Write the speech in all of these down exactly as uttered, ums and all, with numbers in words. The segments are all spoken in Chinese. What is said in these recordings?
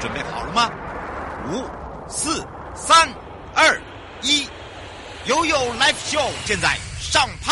准备好了吗？五、四、三、二、一，悠悠 Live Show 现在上拍。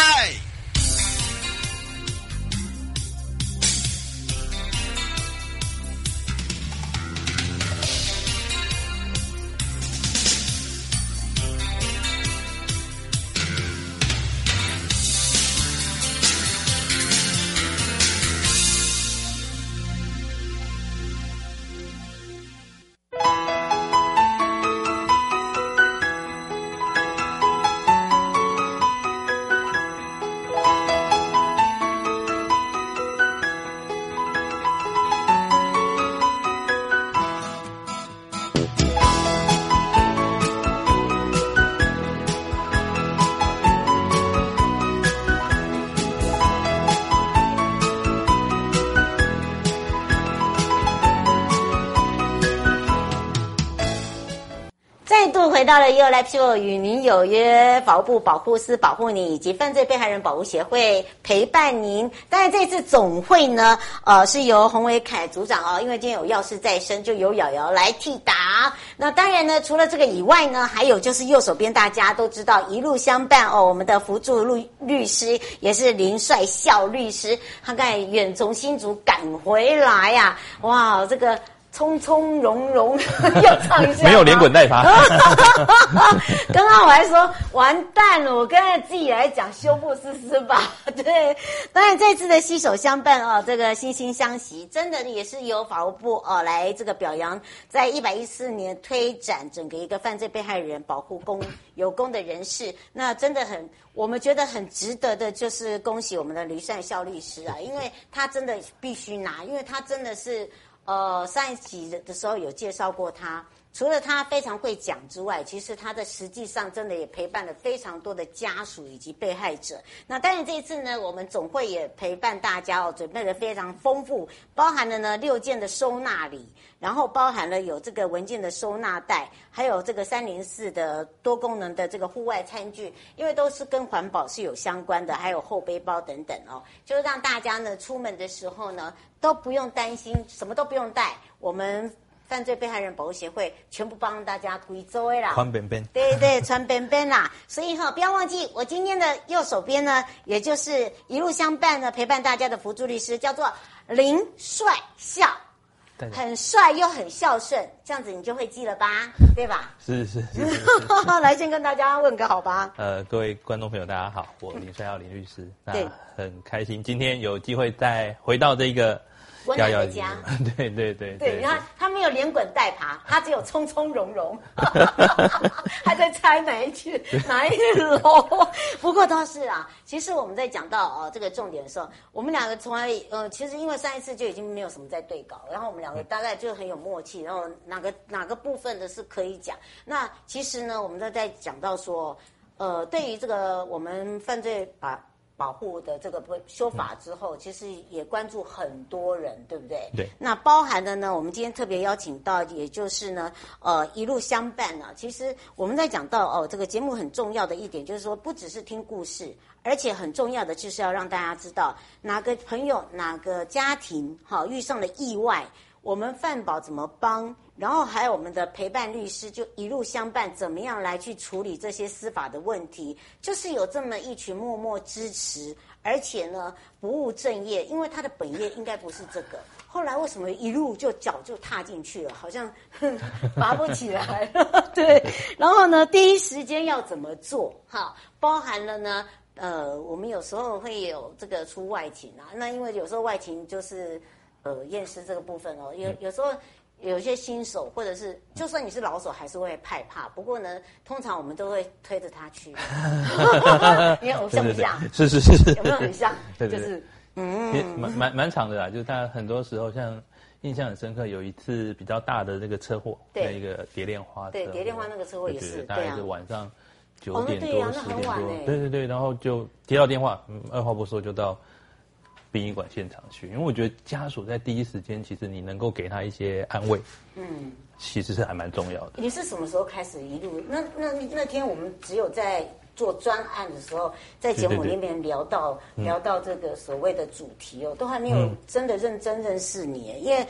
回到了悠悠 Live Show， 与您有约，法务部保护司保护你，以及犯罪被害人保护协会陪伴您。当然这次总会呢，呃，是由洪维凯组长哦，因为今天有要事在身，就由瑶瑶来替答。那当然呢，除了这个以外呢，还有就是右手边大家都知道一路相伴哦，我们的辅助律律师也是林帅孝律师，他刚才远从新竹赶回来呀、啊，哇，这个。从从容容要唱一下， 没有连滚带爬。 刚刚我还说完蛋了，我刚才自己来讲修复思思吧。对，当然这次的携手相伴哦，这个惺惺相惜，真的也是由法务部哦来这个表扬，在一百一十四年推展整个一个犯罪被害人保护公有功的人士，那真的很。我们觉得很值得的，就是恭喜我们的吕善孝律师啊，因为他真的必须拿，因为他真的是。呃，上一集的时候有介绍过他，除了他非常会讲之外，其实他的实际上真的也陪伴了非常多的家属以及被害者。那当然这一次呢，我们总会也陪伴大家哦，准备了非常丰富，包含了呢六件的收纳礼，然后包含了有这个文件的收纳袋，还有这个三零四的多功能的这个户外餐具，因为都是跟环保是有相关的，还有后背包等等哦，就是让大家呢出门的时候呢。都不用担心，什么都不用带。我们犯罪被害人保护协会全部帮大家推走啦， 穿边边， 对对，穿边边啦。所以哈，不要忘记我今天的右手边呢，也就是一路相伴呢，陪伴大家的辅助律师，叫做林帅孝，很帅又很孝顺，这样子你就会记了吧，对吧？ 是是是是是来，先跟大家问个好吧。 呃，各位观众朋友，大家好，我林帅孝林律师，那很开心今天有机会再回到这个。 温暖的家， 对对对对，你看他没有连滚带爬，他只有从从容容，还在猜哪一句哪一楼。不过倒是啊，其实我们在讲到呃这个重点的时候，我们两个从来呃其实因为上一次就已经没有什么在对稿，然后我们两个大概就很有默契，然后哪个哪个部分的是可以讲。那其实呢，我们都在讲到说，呃，对于这个我们犯罪把。保护的这个修法之后，其实也关注很多人，对不对？ 对。 那包含的呢，我们今天特别邀请到，也就是呢，呃，一路相伴呢。其实我们在讲到哦，这个节目很重要的一点，就是说不只是听故事，而且很重要的就是要让大家知道哪个朋友、哪个家庭哈遇上了意外，我们犯保怎么帮。然后还有我们的陪伴律师就一路相伴，怎么样来去处理这些司法的问题？就是有这么一群默默支持，而且呢不务正业，因为他的本业应该不是这个。后来为什么一路就脚就踏进去了？好像拔不起来了。对，然后呢，第一时间要怎么做？哈，包含了呢，呃，我们有时候会有这个出外勤啊，那因为有时候外勤就是呃验尸这个部分哦，有有时候。有些新手或者是就算你是老手还是会害怕，不过呢通常我们都会推着他去。你偶像不像？ 是是是是， 有没有很像？ 对对对， 就是嗯， 蛮蛮蛮长的啦，就是他很多时候像印象很深刻，有一次比较大的那个车祸，那一个蝶恋花， 对蝶恋花那个车祸也是， 大概是晚上九点多十点多， 对对对，然后就接到电话，嗯，二话不说就到殡仪馆现场去，因为我觉得家属在第一时间，其实你能够给他一些安慰，嗯，其实是还蛮重要的。 你是什么时候开始一路？那那那天我们只有在做专案的时候，在节目里面聊到对对对聊到这个所谓的主题哦，都还没有真的认真认识你，因为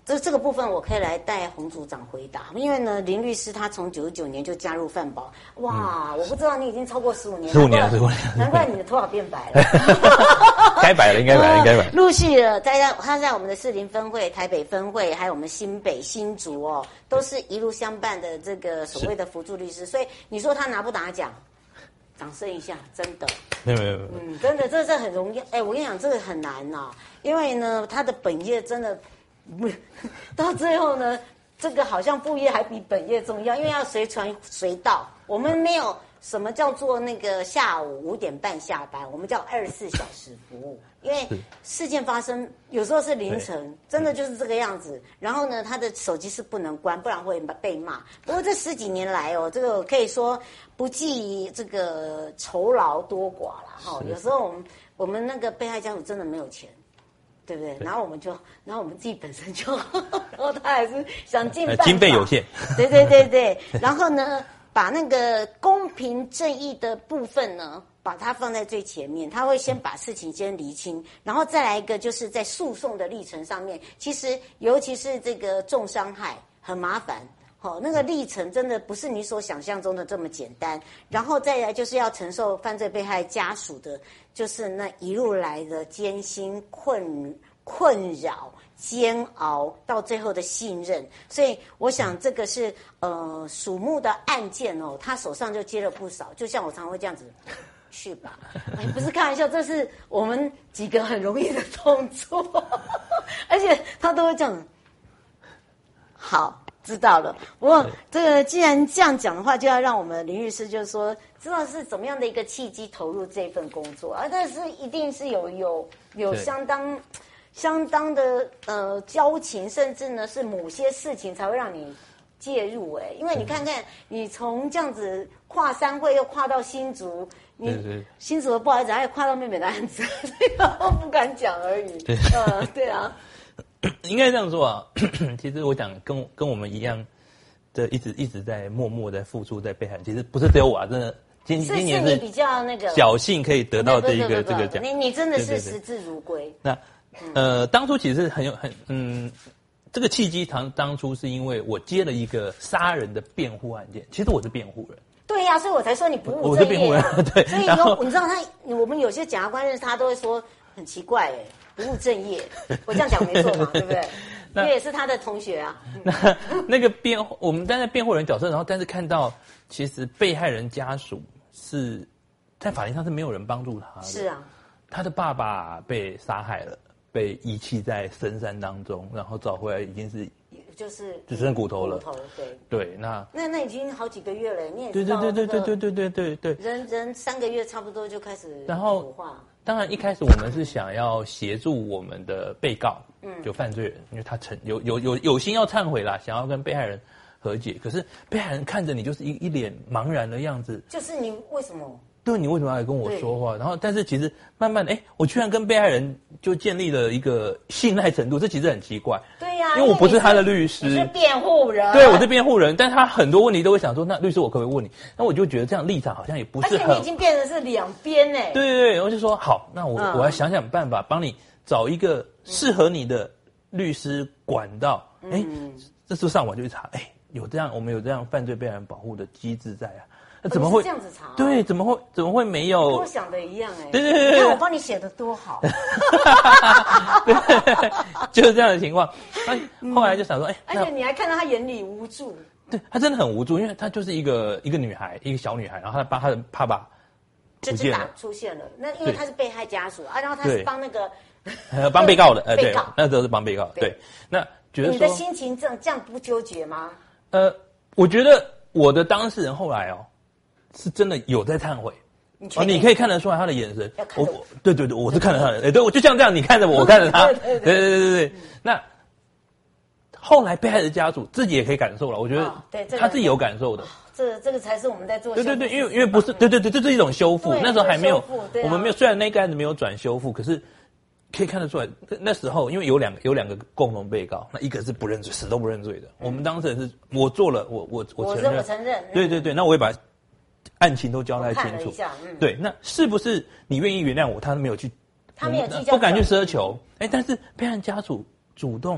这这个部分我可以来带洪组长回答，因为呢，林律师他从九十九年就加入饭保，哇，嗯、我不知道你已经超过十五年， 十五年，十五年， 难怪你的头发变白了， 该白了，应该白了，应该白了。 陆续的在他在我们的士林分会、台北分会，还有我们新北、新竹哦，都是一路相伴的这个所谓的辅助律师，所以你说他拿不拿奖？掌声一下，真的， 没有没有没有， 嗯，真的，这这很容易，哎，我跟你讲，这个很难呐、啊，因为呢，他的本业真的。不，到最后呢，这个好像副业还比本业重要，因为要随传随到。我们没有什么叫做那个下午五点半下班，我们叫二十四小时服务。因为事件发生有时候是凌晨，真的就是这个样子。然后呢，他的手机是不能关，不然会被骂。不过这十几年来哦，这个可以说不计这个酬劳多寡啦。哈、哦，有时候我们我们那个被害家属真的没有钱。对不对？然后我们就，然后我们自己本身就，然后他还是想尽办法， 经费有限。 对对对对，然后呢，把那个公平正义的部分呢，把它放在最前面。他会先把事情先厘清，然后再来一个就是在诉讼的历程上面，其实尤其是这个重伤害很麻烦。好、哦，那个历程真的不是你所想象中的这么简单。然后再来就是要承受犯罪被害家属的，就是那一路来的艰辛、困困扰、煎熬，到最后的信任。所以我想这个是呃属木的案件哦，他手上就接了不少。就像我常会这样子。去吧，哎，不是开玩笑，这是我们几个很容易的动作，而且他都会这样。好。知道了，不过这个既然这样讲的话，就要让我们林律师就是说，知道是怎么样的一个契机投入这份工作啊？但是一定是有有有相当相当的呃交情，甚至呢是某些事情才会让你介入哎、欸，因为你看看你从这样子跨三会又跨到新竹，你新竹的不好意思，还有跨到妹妹的案子，我不敢讲而已。对，呃，对啊。 应该这样说啊，其实我讲跟跟我们一样的，一直一直在默默在付出，在被害人。其实不是只有我啊，真的，今是今年是你比较那个侥幸可以得到这一个这个奖。 你你真的是实至如归。 那呃，当初其实很有很嗯，这个契机当当初是因为我接了一个杀人的辩护案件，其实我是辩护人。 对呀、啊，所以我才说你不务正业、啊。 我是辩护人，对。 所以有你知道他，我们有些检察官认识他都会说很奇怪哎、欸。不务正业，我这样讲没错嘛，对不对？这也是他的同学啊。 那那个辩，我们站在辩护人角色，然后但是看到，其实被害人家属是在法庭上是没有人帮助他的。 是啊， 他的爸爸被杀害了，被遗弃在深山当中，然后找回来已经是就是只剩骨头了。 骨头对对，那那那已经好几个月了，你也对对对对对对对对对对， 人人三个月差不多就开始然后腐化。 当然，一开始我们是想要协助我们的被告，嗯，就犯罪人，因为他曾有有有有心要忏悔啦，想要跟被害人和解，可是被害人看着你就是一一脸茫然的样子， 就是你为什么？ 对，你为什么要来跟我说话？然后，但是其实慢慢的，哎，我居然跟被害人就建立了一个信赖程度，这其实很奇怪。 对呀、啊， 因为我不是他的律师， 你是辩护人。 对，我是辩护人，但他很多问题都会想说，那律师我可不可以问你？那我就觉得这样立场好像也不是很。 而且你已经变成是两边哎。 对对对，我就说好，那我、嗯、我要想想办法，帮你找一个适合你的律师管道。哎、嗯，这次上网就去查，哎，有这样，我们有这样犯罪被害人保护的机制在啊。那怎么会这样子查、啊？ 对，怎么会怎么会没有？ 跟我想的一样哎、欸。 对对对对， 你看我帮你写的多好。 对，就是这样的情况。那后来就想说，哎、 嗯，而且你还看到他眼里无助。 对，他真的很无助，因为他就是一个一个女孩，一个小女孩，然后他帮他的爸爸出现了，出现了。那因为他是被害家属啊，然后他是帮那个呃帮被告的，呃对， 那时候是帮被告。对，那觉得说你的心情这样这样不纠结吗？ 呃，我觉得我的当事人后来哦。是真的有在忏悔，哦，你可以看得出来他的眼神。我，对对对，我是看着他的，哎，对，我就像这样，你看着我，我看着他，对对对对对。那后来被害者家属自己也可以感受了，我觉得他自己有感受的。 这这个才是我们在做。 对对对，因为因为不是，对对对，这是一种修复。那时候还没有，我们没有，虽然那个案子没有转修复，可是可以看得出来，那时候因为有两个有两个共同被告，那一个是不认罪，死都不认罪的。我们当事人是我做了，我我我承认， 我承认。 对对对，那我也把案情都交代清楚。 嗯、 对，那是不是你愿意原谅我？他没有去， 他没有计较， 不敢去奢求。哎，但是被害人家属主动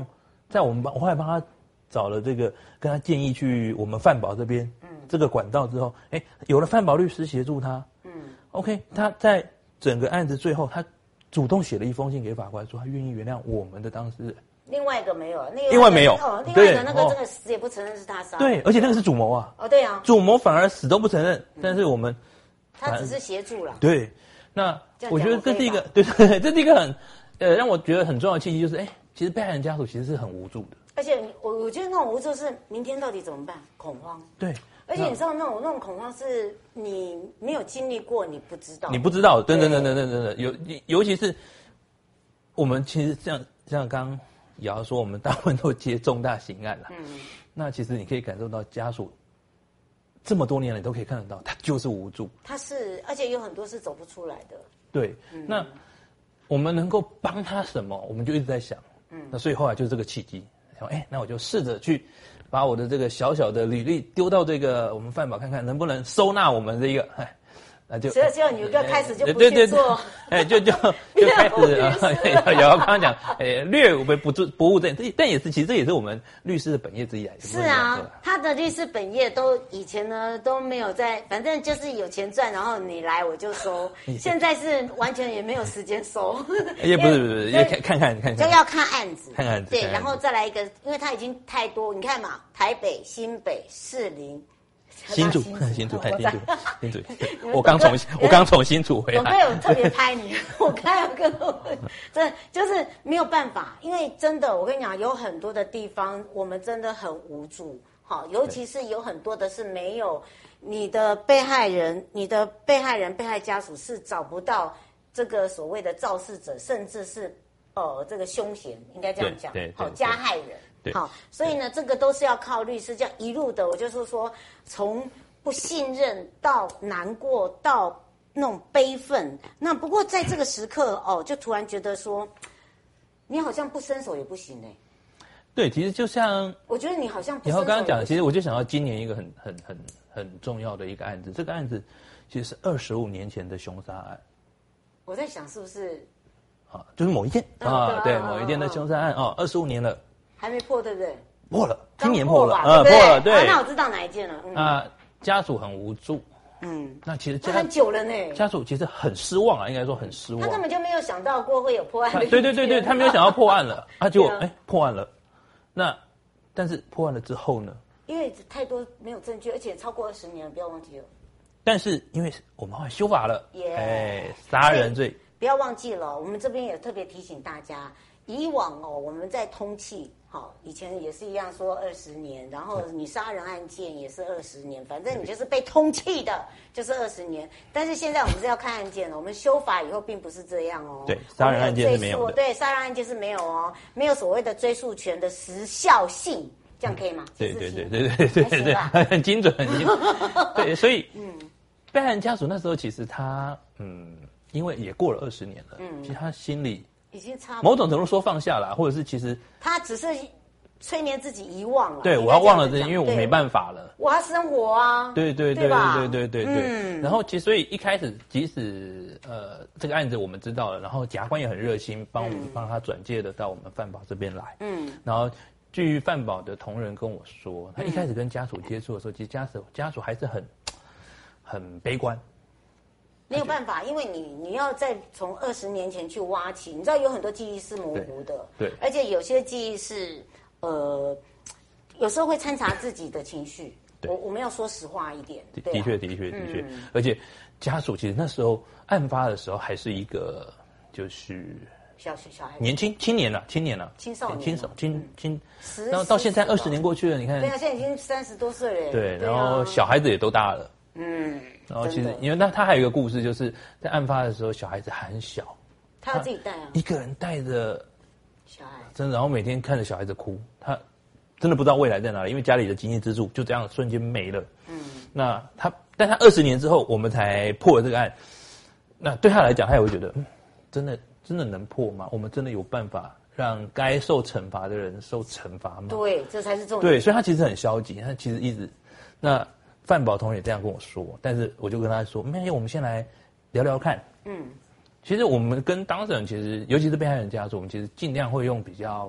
在我们帮我后来帮他找了这个，跟他建议去我们饭保这边，嗯，这个管道之后，哎，有了饭保律师协助他，嗯 ，OK， 他在整个案子最后，他主动写了一封信给法官，说他愿意原谅我们的当事人。 另外一个没有，另外另外没有， 哦，另外一个那个这个死也不承认是他杀， 对，而且那个是主谋啊， 哦，对啊， 主谋反而死都不承认，但是我们他只是协助了， 对，那我觉得这是一个，对对对，这是一个很呃让我觉得很重要的契机，就是哎，其实被害人家属其实是很无助的， 而且我我觉得那种无助是明天到底怎么办，恐慌， 对。 而且你知道那种那种恐慌是你没有经历过，你不知道。 你不知道，对对对对对对对，尤尤其是我们其实像像刚刚瑶说，我们大部分都接重大刑案了。嗯。那其实你可以感受到家属这么多年来都可以看得到，他就是无助。 他是，而且有很多是走不出来的。 对，嗯、那我们能够帮他什么？我们就一直在想。嗯。那所以后来就是这个契机，然后哎，那我就试着去。把我的这个小小的履历丢到这个我们饭保看看能不能收纳我们这一个，哎，那就只有只有你一个开始就不去做， 哎，就就就开始啊，瑶瑶刚刚讲，哎，略为不不不务正业，但也是其实这也是我们律师的本业之一来。 是啊，他的律师本业都以前呢都没有在，反正就是有钱赚，然后你来我就收，现在是完全也没有时间收。 也不是不是，也看看看看， 就要看案子， 看案子， 对，然后再来一个，因为他已经太多，你看嘛，台北、新北、士林。 新竹，新竹，新竹，新竹。我刚从我刚从新竹回来。 我刚有特别拍你，我刚有跟我，这就是没有办法，因为真的，我跟你讲，有很多的地方我们真的很无助，好，尤其是有很多的是没有你的被害人，你的被害人、被害家属是找不到这个所谓的肇事者，甚至是呃这个凶嫌，应该这样讲，好，加害人。好，所以呢，这个都是要靠律师这样一路的，我就是说，从不信任到难过到那种悲愤。那不过在这个时刻哦，就突然觉得说，你好像不伸手也不行哎。 对，其实就像我觉得你好像不伸手也不行。 然后刚刚讲，其实我就想到今年一个很很很很重要的一个案子，这个案子其实是二十五年前的凶杀案。 我在想是不是啊，就是某一天啊，对，某一天的凶杀案哦，二十五年了。 还没破，对不对？ 破了，今年破了， 啊， 破了，对。 那我知道哪一件了。 啊，家属很无助，嗯，那其实家很久了呢。 家属其实很失望啊，应该说很失望。 他根本就没有想到过会有破案的。 对对对对，他没有想到破案了，啊，结果哎破案了，那但是破案了之后呢？ 因为太多没有证据，而且超过二十年了，不要忘记了。 但是因为我们后来修法了，哎，杀人罪。 不要忘记了，我们这边也特别提醒大家。以往哦，我们在通缉，好，以前也是一样说二十年，然后你杀人案件也是二十年，反正你就是被通缉的，就是二十年。但是现在我们是要看案件了，我们修法以后并不是这样哦。 对，杀人案件是没有的。 对，杀人案件是没有哦，没有所谓的追诉权的时效性，这样可以吗？ 对对对对对对对对，很精准，很精准。对，所以嗯，被害人家属那时候其实他嗯，因为也过了二十年了，嗯，其实他心里。 已经差某种程度说放下了，或者是其实他只是催眠自己遗忘了。 对，我要忘了这，因为我没办法了。 我要生活啊。 对对对对对对对对。嗯。然后其实所以一开始，即使呃这个案子我们知道了，然后检察官也很热心，帮我们帮他转介的到我们饭保这边来。嗯。然后据饭保的同仁跟我说，他一开始跟家属接触的时候，其实家属家属还是很很悲观。 没有办法，因为你你要再从二十年前去挖起，你知道有很多记忆是模糊的， 对，对， 而且有些记忆是呃，有时候会掺杂自己的情绪。我我们要说实话一点， 的的确的确的确，嗯、而且家属其实那时候案发的时候还是一个就是小小孩年轻青年了，青年了， 青少年， 青少青青，然后到现在二十年过去了，你看， 对啊，现在已经三十多岁了， 对，然后小孩子也都大了。嗯，然后其实因为他他还有一个故事，就是在案发的时候，小孩子还很小， 他要自己带啊， 一个人带着小孩， 真的，然后每天看着小孩子哭，他真的不知道未来在哪里，因为家里的经济支柱就这样瞬间没了。嗯，那他，但他二十年之后，我们才破了这个案，那对他来讲，他也会觉得，嗯，真的真的能破吗？我们真的有办法让该受惩罚的人受惩罚吗？ 对，这才是重点。 对，所以他其实很消极，他其实一直那。范保同也这样跟我说，但是我就跟他说，没有，我们先来聊聊看。嗯，其实我们跟当事人，其实尤其是被害人家属，我们其实尽量会用比较，嗯，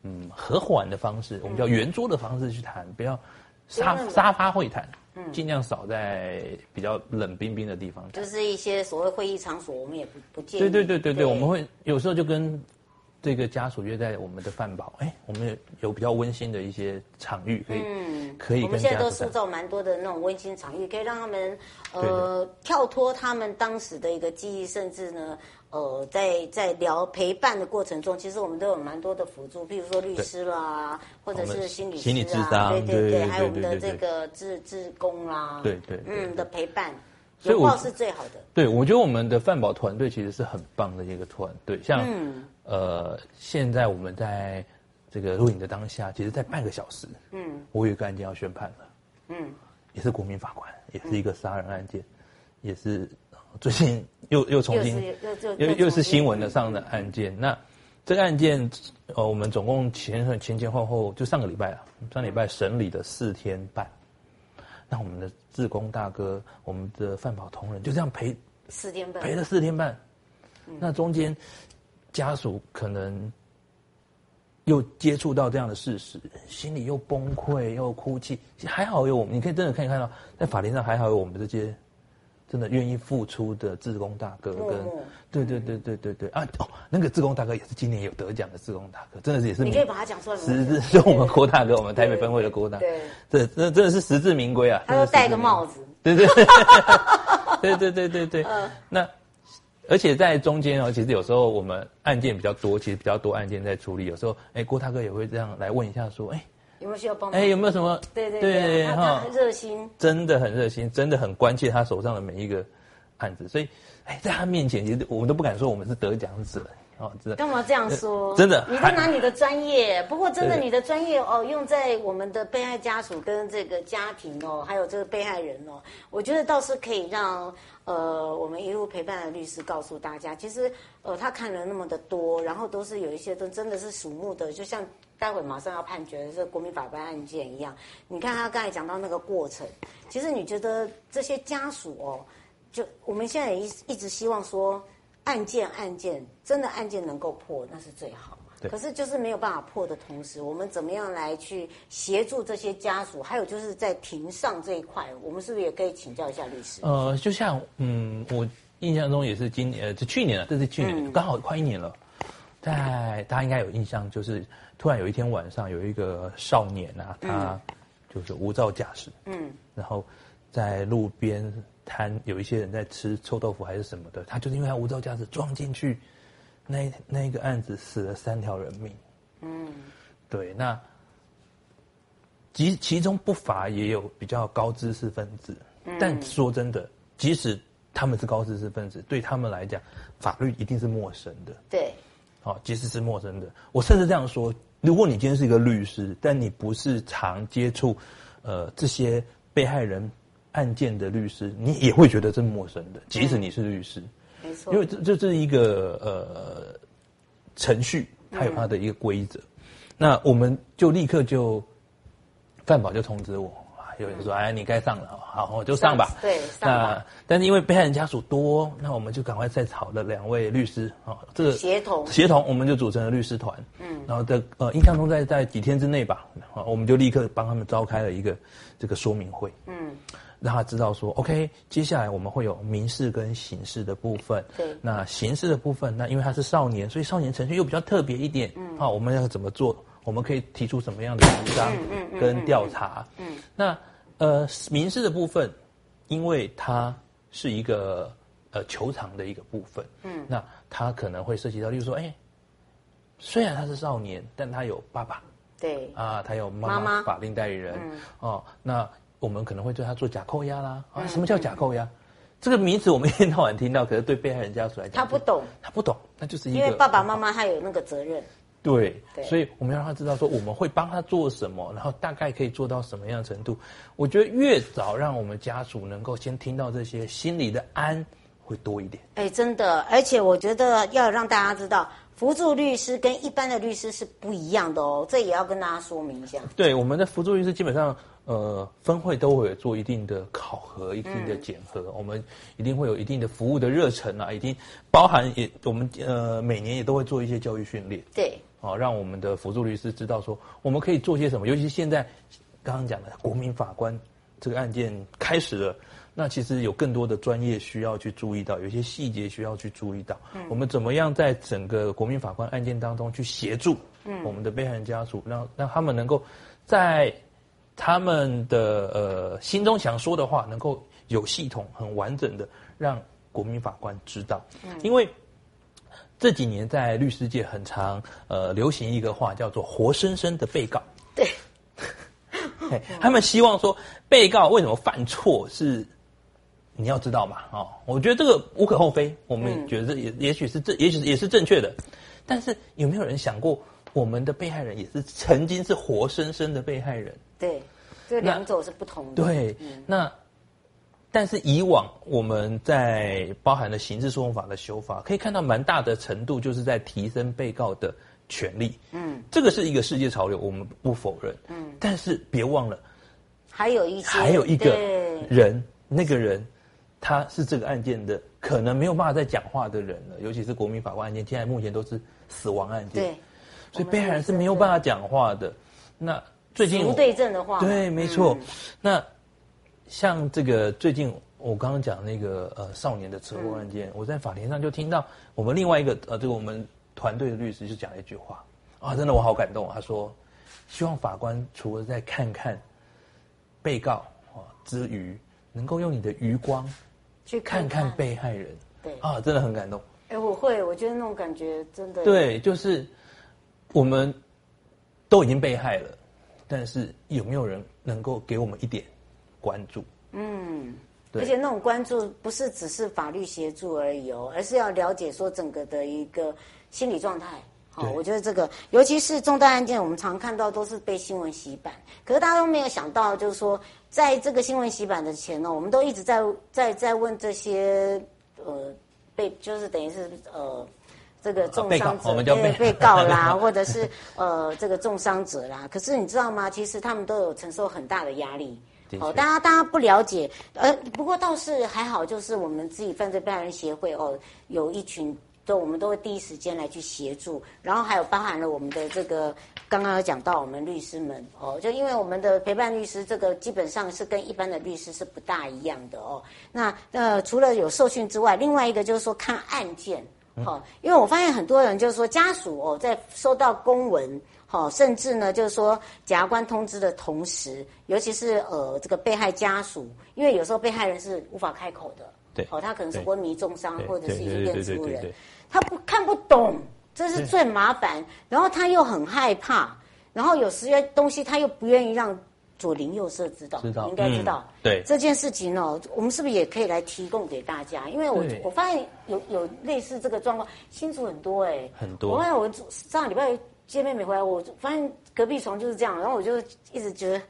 嗯和缓的方式，我们叫圆桌的方式去谈，不要沙沙发会谈，嗯，尽量少在比较冷冰冰的地方谈。 就是一些所谓会议场所，我们也不不建议。 对对对对对，我们会有时候就跟这个家属约在我们的饭堡，哎，我们有有比较温馨的一些场域，可以、嗯、可以跟家属。我们现在都塑造蛮多的那种温馨场域，可以让他们呃对对跳脱他们当时的一个记忆，甚至呢呃在在聊陪伴的过程中，其实我们都有蛮多的辅助，比如说律师啦，或者是心理师啊， 心理咨商， 对对对，还有我们的这个志志工啦， 对对嗯的陪伴。 拥抱是最好的。 对，我觉得我们的饭堡团队其实是很棒的一个团队。像、嗯、呃，现在我们在这个录影的当下，其实在半个小时，嗯，我有一个案件要宣判了，嗯，也是国民法官，也是一个杀人案件，嗯、也是最近又又重新又又又是新闻的上的案件。那这个案件，呃，我们总共前前前后后就上个礼拜啊，上礼拜审理了四天半。那我们的志工大哥，我们的饭堡同仁就这样陪四天半， 陪了四天半。嗯、那中间家属可能又接触到这样的事实，心里又崩溃又哭泣。还好有我们，你可以真的可以看到，在法庭上还好有我们这些真的愿意付出的志工大哥跟，嗯、对对对对对对啊哦，那个志工大哥也是今年有得奖的志工大哥，真的是也是你可以把他讲出来吗？ 实至就我们郭大哥，我们台北分会的郭大哥，对，这真的是实至名归啊！ 他都戴个帽子， 对对对对对对对。嗯、那而且在中间哦，其实有时候我们案件比较多，其实比较多案件在处理，有时候哎郭大哥也会这样来问一下说，哎。 有没有需要帮忙？ 哎，有没有什么？ 对对对，他他很热心， 真的很热心，真的很关切他手上的每一个案子，所以，哎，在他面前，其实我们都不敢说我们是得奖者哦，真的。 干嘛这样说？ 真的， 你都拿你的专业，不过真的你的专业哦，用在我们的被害家属跟这个家庭哦，还有这个被害人哦，我觉得倒是可以让呃我们一路陪伴的律师告诉大家，其实呃他看了那么的多，然后都是有一些都真的是属目的，就像。待会马上要判决的这国民法官案件一样，你看他刚才讲到那个过程，其实你觉得这些家属哦，就我们现在也一一直希望说，案件案件真的案件能够破，那是最好。可是就是没有办法破的同时，我们怎么样来去协助这些家属？还有就是在庭上这一块，我们是不是也可以请教一下律师？ 呃，就像嗯，我印象中也是今年，呃，就去年了，这是去年，刚、嗯、好快一年了。在大家应该有印象，就是突然有一天晚上，有一个少年啊，他就是无照驾驶，嗯，然后在路边摊有一些人在吃臭豆腐还是什么的，他就是因为他无照驾驶撞进去，那那一个案子死了三条人命，嗯，对，那其其中不乏也有比较高知识分子，嗯、但说真的，即使他们是高知识分子，对他们来讲，法律一定是陌生的， 对。 好，即使是陌生的，我甚至这样说：如果你今天是一个律师，但你不是常接触，呃，这些被害人案件的律师，你也会觉得这陌生的。即使你是律师， 没错， 因为这这是一个呃程序，它有它的一个规则。嗯、那我们就立刻就饭堡就通知我。有人说：“哎，你该上了，好，我就上吧。” 对，上吧。 那但是因为被害人家属多，那我们就赶快再找了两位律师啊，这个协同协同，我们就组成了律师团。嗯，然后在呃印象中在在几天之内吧，啊，我们就立刻帮他们召开了一个这个说明会。嗯，让他知道说 ，OK， 接下来我们会有民事跟刑事的部分。 对， 那刑事的部分，那因为他是少年，所以少年程序又比较特别一点。嗯，好，我们要怎么做？我们可以提出什么样的主张跟调查？嗯，嗯嗯那呃，民事的部分，因为它是一个呃求偿的一个部分，嗯，那它可能会涉及到，例如说，哎，虽然他是少年，但他有爸爸， 对， 啊，他有妈妈法定代理人，嗯、哦，那我们可能会对他做假扣押啦。啊，什么叫假扣押？这个名词我们一天到晚听到，可是对被害人家属来讲， 他不懂， 他不懂，那就是一个因为爸爸妈妈他有那个责任。 对，所以我们要让他知道说我们会帮他做什么，然后大概可以做到什么样的程度。我觉得越早让我们家属能够先听到这些，心里的安会多一点。 哎，真的，而且我觉得要让大家知道， 辅助律师跟一般的律师是不一样的哦，这也要跟大家说明一下。 对，我们的辅助律师基本上，呃，分会都会有做一定的考核、一定的检核，嗯、我们一定会有一定的服务的热忱啊，一定包含也我们呃每年也都会做一些教育训练， 对， 哦，让我们的辅助律师知道说我们可以做些什么，尤其是现在刚刚讲的国民法官这个案件开始了。那其实有更多的专业需要去注意到，有一些细节需要去注意到。嗯，我们怎么样在整个国民法官案件当中去协助我们的被害人家属，让让他们能够在他们的呃心中想说的话，能够有系统、很完整的让国民法官知道。嗯，因为这几年在律师界很常呃流行一个话，叫做“活生生的被告”。 对， 他们希望说被告为什么犯错是。你要知道嘛，哦，我觉得这个无可厚非，我们觉得也、嗯、也许是正，也许也是正确的。但是有没有人想过，我们的被害人也是曾经是活生生的被害人？ 对，这两种是不同的。 对，嗯、那但是以往我们在包含了刑事诉讼法的修法，可以看到蛮大的程度就是在提升被告的权利。嗯，这个是一个世界潮流，我们不否认。嗯，但是别忘了， 还有一些， 还有一个人，那个人。他是这个案件的可能没有办法再讲话的人了，尤其是国民法官案件，现在目前都是死亡案件， 对， 所以被害人是没有办法讲话的。那最近不对症的话， 对，没错。嗯、那像这个最近我刚刚讲那个呃少年的车祸案件，嗯、我在法庭上就听到我们另外一个呃这个我们团队的律师就讲了一句话啊，真的我好感动。他说，希望法官除了再看看被告啊之余，能够用你的余光。去看看被害人， 对啊，真的很感动。 哎，我会，我觉得那种感觉真的。 对，就是我们都已经被害了，但是有没有人能够给我们一点关注？嗯， 对。而且那种关注不是只是法律协助而已哦，而是要了解说整个的一个心理状态。好，我觉得这个，尤其是重大案件，我们常看到都是被新闻洗版，可是大家都没有想到，就是说，在这个新闻洗版的前呢，我们都一直在在在问这些呃被，就是等于是呃这个重伤者， 被告，被被告啦，或者是呃这个重伤者啦。可是你知道吗？其实他们都有承受很大的压力。哦，大家大家不了解，呃，不过倒是还好，就是我们自己犯罪被害人协会哦，有一群。都我们都会第一时间来去协助，然后还有包含了我们的这个刚刚有讲到我们律师们哦，就因为我们的陪伴律师这个基本上是跟一般的律师是不大一样的哦。那呃除了有受训之外，另外一个就是说看案件，哦，因为我发现很多人就是说家属哦在收到公文。好，甚至呢，就是说，检察官通知的同时，尤其是呃，这个被害家属，因为有时候被害人是无法开口的， 对， 哦，他可能是昏迷重伤，或者是已经变植物人，他不看不懂，这是最麻烦。然后他又很害怕，然后有时东西他又不愿意让左邻右舍知道， 知道， 你应该知道， 嗯、对这件事情哦，我们是不是也可以来提供给大家？因为我我发现有有类似这个状况，新竹很多哎、欸， 很多。 我发现我上个礼拜。接妹妹回来，我发现隔壁床就是这样，然后我就一直觉得，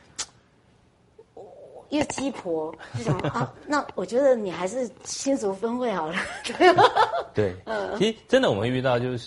一个鸡婆就想啊，那我觉得你还是新竹分会好了。 对，嗯，其实真的我们遇到就是，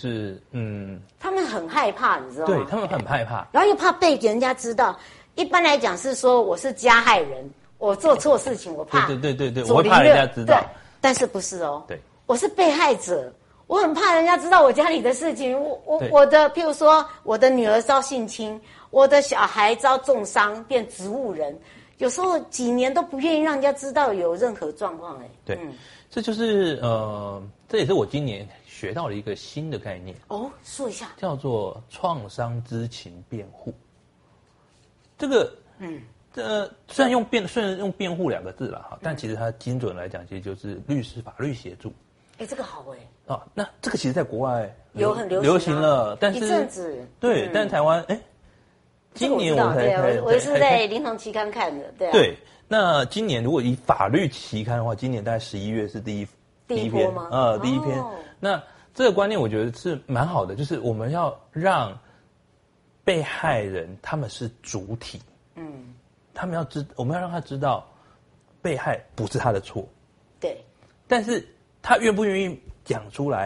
嗯， 他们很害怕，你知道吗？ 对他们很害怕， 然后又怕被人家知道。一般来讲是说我是加害人，我做错事情，我怕， 对对对对对，我怕人家知道。 对，但是不是哦？ 对， 我是被害者。我很怕人家知道我家里的事情，我我我的，譬如说我的女儿遭性侵，我的小孩遭重伤变植物人，有时候几年都不愿意让人家知道有任何状况哎。 对，嗯、这就是呃，这也是我今年学到了一个新的概念哦，说一下， 叫做创伤知情辩护。这个嗯，这虽然用辩虽然用辩护两个字了哈，但其实它精准来讲，其实就是律师法律协助。 哎，这个好哎。 啊，那这个其实在国外有很流行、啊、流行了，但是一阵子对，嗯、但台湾哎，今年我才看，我是在临床期刊看的，对、啊。 对，那今年如果以法律期刊的话，今年大概十一月是第一第一篇吗？ 呃，第一篇。哦、那这个观念我觉得是蛮好的，就是我们要让被害人他们是主体，嗯，他们要知，我们要让他知道被害不是他的错， 对， 但是他愿不愿意讲出来，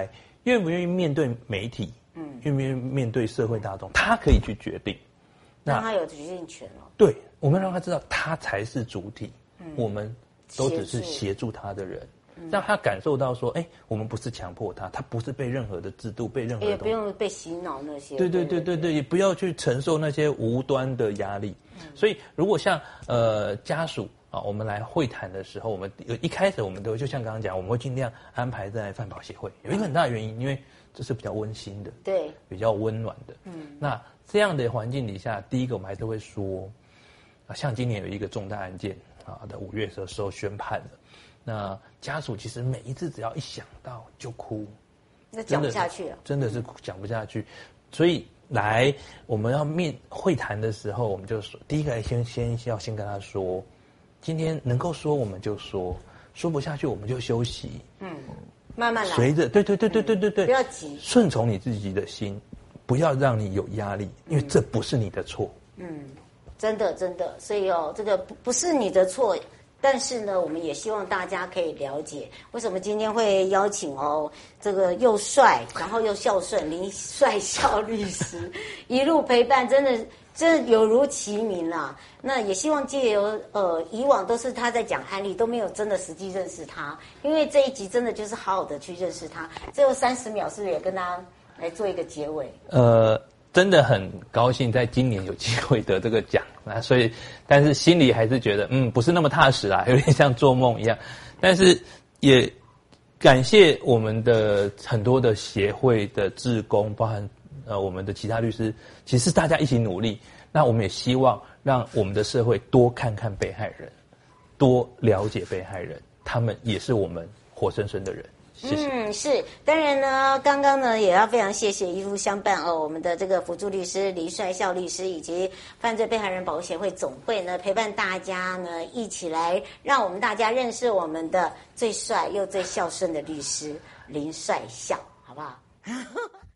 愿不愿意面对媒体，嗯，愿不愿意面对社会大众，他可以去决定。 让他有决定权哦。 对，我们让他知道他才是主体，嗯、我们都只是协助他的人，嗯、让他感受到说，哎，我们不是强迫他，他不是被任何的制度、被任何的也不用被洗脑那些。 对对对对对，也不要去承受那些无端的压力。嗯、所以，如果像呃家属啊，我们来会谈的时候，我们一开始我们都就像刚刚讲，我们会尽量安排在饭保协会，有一个很大的原因，因为这是比较温馨的， 对， 比较温暖的。嗯，那这样的环境底下，第一个我们还是会说，啊，像今年有一个重大案件啊，在五月的时候宣判了，那家属其实每一次只要一想到就哭， 那讲不下去了， 真的是讲不下去。所以来我们要面会谈的时候，我们就说，第一个先先要先跟他说，今天能够说我们就说，说不下去我们就休息。嗯。 慢慢来， 随着对对对对对对对， 不要急， 顺从你自己的心，不要让你有压力，因为这不是你的错。 嗯，真的真的，所以哦，这个不不是你的错，但是呢，我们也希望大家可以了解，为什么今天会邀请哦这个又帅然后又孝顺林帅孝律师一路陪伴，真的。这有如其名啦，那也希望借由呃以往都是他在讲案例，都没有真的实际认识他，因为这一集真的就是好好的去认识他。最后三十秒是不是也跟大家来做一个结尾？ 呃，真的很高兴在今年有机会得这个奖啊，所以但是心里还是觉得嗯不是那么踏实啦，有点像做梦一样，但是也感谢我们的很多的协会的志工，包含。呃，我们的其他律师，其实大家一起努力。那我们也希望让我们的社会多看看被害人，多了解被害人，他们也是我们活生生的人。谢谢。 嗯，是，当然呢，刚刚呢也要非常谢谢一路相伴哦，我们的这个辅助律师林帅孝律师以及犯罪被害人保护协会总会呢陪伴大家呢一起来，让我们大家认识我们的最帅又最孝顺的律师林帅孝，好不好？